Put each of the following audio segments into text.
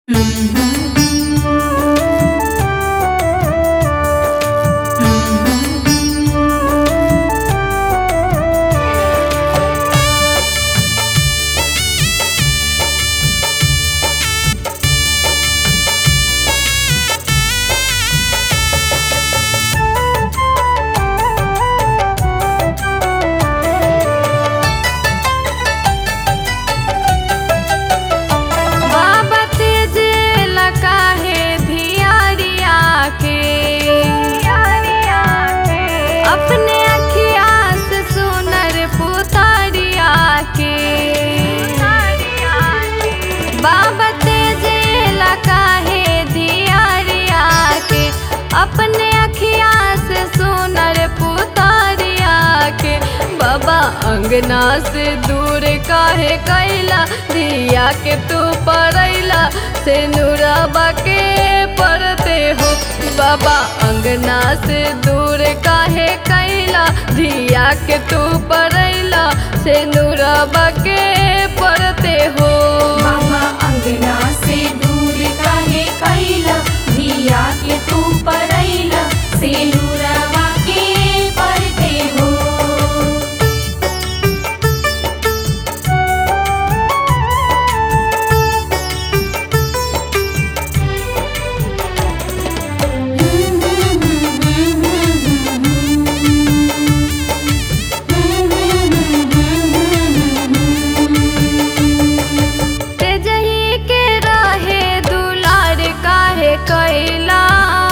अपने अखिया से सोनर पुतारिया के बाबा अंगना से दूर काहे कैला दिया के तू परैला से नूराबा के परते हो बाबा अंगना से दूर काहे कैला दिया के तू परैला से नूराबा के परते हो बाबा अंगना से दूर काहे कैला दिया के तू परैला से नूराबा के परते हो कैला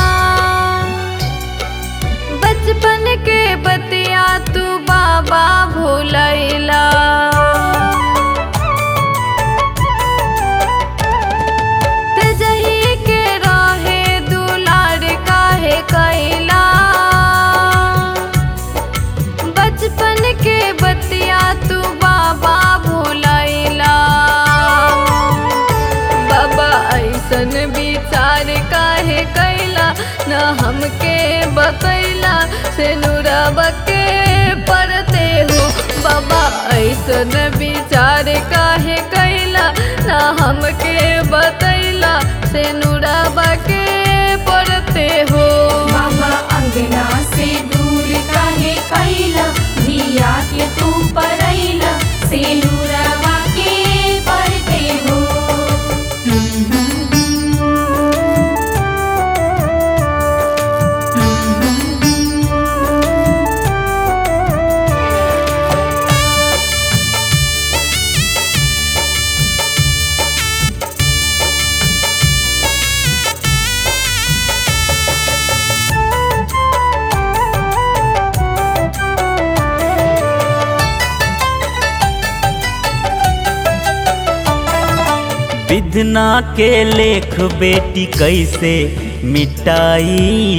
बचपन के बतिया तू बाबा भूलैला तेजही के रहे दुलार काहे कैला बचपन के बतिया तू बाबा भूलैला बाबा ऐसन विचार काहे कैला न हमके बतैला से नूराबा के परते हो बाबा ऐसन विचार काहे कैला न हमके बतैला से नूराबा के परते हो बाबा अंगना से दूर काहे कैला दिया के तू परैला से नूराबा के परते हो विधना के लेख बेटी कैसे मिटाई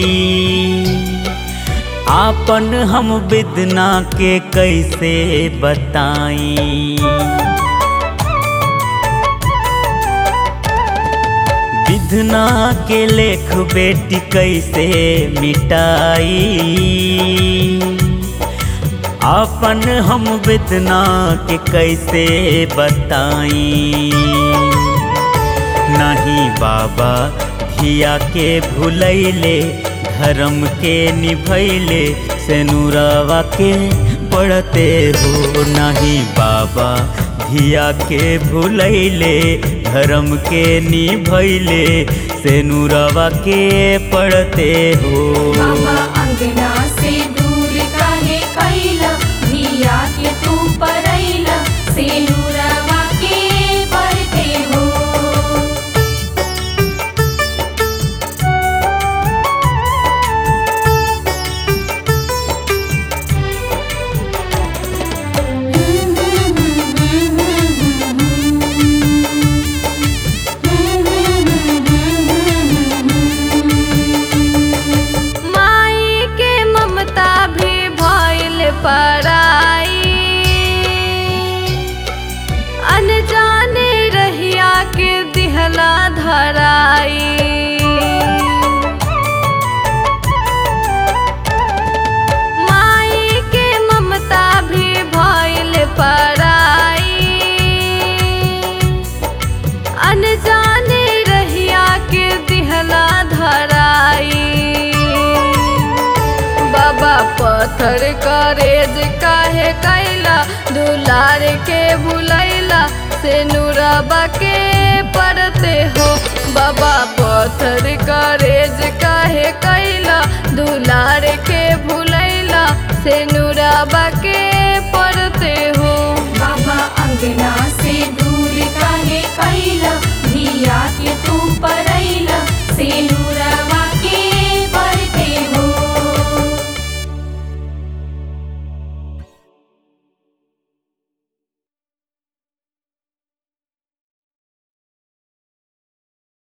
आपन हम विधना के कैसे बताई विधना के लेख बेटी कैसे मिटाई अपन हम विधना के कैसे बताई नहीं बाबा धिया के भूलैले धर्म के निभैले से नूराबा के पढ़ते हो नहीं बाबा धिया के भूलैले धर्म के निभैले से नूराबा के पढ़ते हो बाबा अंगना से दूर काहे कैला दिया के तू परैला से नूराबा के परते हो माई के ममता भी भइल पराई अनजाने रहिया के दिहला धराई माई के ममता भी भइल पराई अनजाने पत्थर करेज काहे कैला दुलार के भुलैला से नूराबा के पड़ते हो बाबा पत्थर करेज काहे कैला दुलार के भुलैला से नूराबा के पड़ते हो बाबा अंगना